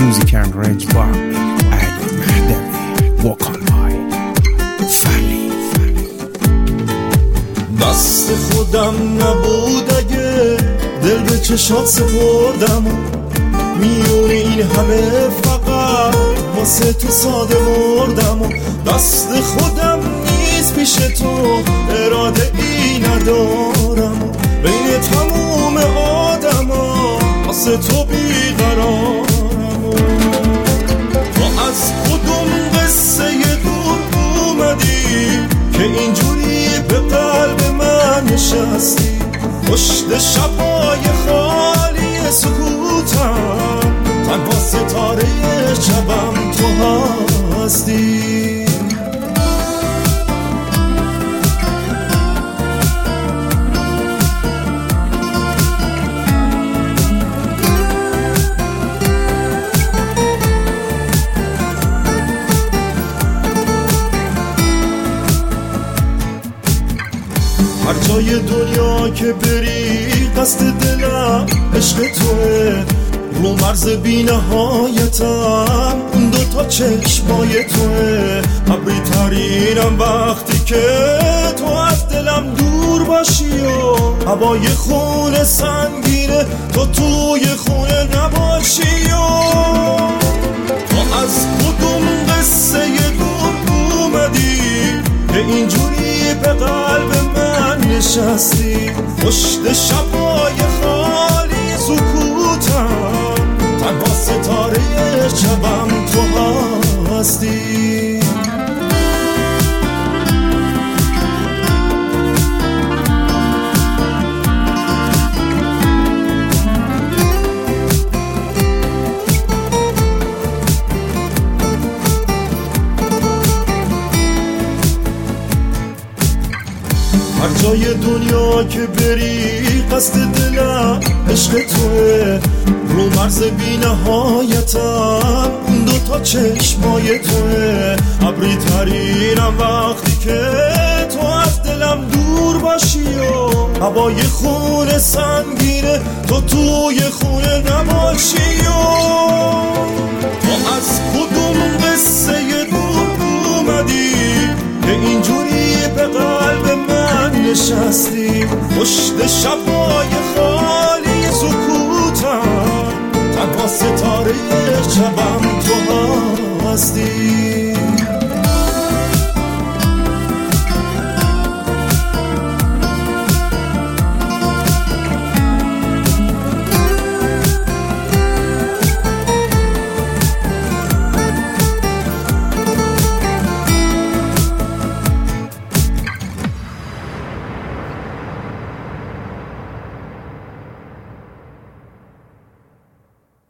Music and Range by Ali Mahdavi. Walk on by فلی. دست خودم نبود اگه دل به چشات سپردم، میونه این همه فقط واسه تو ساده مردم. دست خودم نیست پیش تو، اراده ای ندارم، بین تموم آدم ها واسه تو بیقرارم. تو از کدوم قصه دور اومدی که اینجوری به قلب من نشستی؟ پشت شبای خالی سکوتم، تنها ستاره شبم تو هستی. هر جای دنیا که بری قصد دلم عشق توه، رو مرز بی نهایتم اون دوتا چشمای توه. ابری ترینم وقتی که تو از دلم دور باشی و هوای خونه سنگینه تو توی خونه نباشی. و تو از کدوم قصه دور اومدی که اینجوری به قلب من نشستی؟ پشت شبای خالی سکوتم، تنها ستاره شبم تو هستی. هر جای دنیا که بری قصد دلم عشق توه، رو مرز بی نهایتم اون دوتا چشمای توه. ابری ترینم وقتی که تو از دلم دور باشی و هوای خونه سنگینه تو توی خونه نباشی. و تو از کدوم قصه دور اومدی که اینجوری به قلب من نشستی؟ پشت شبای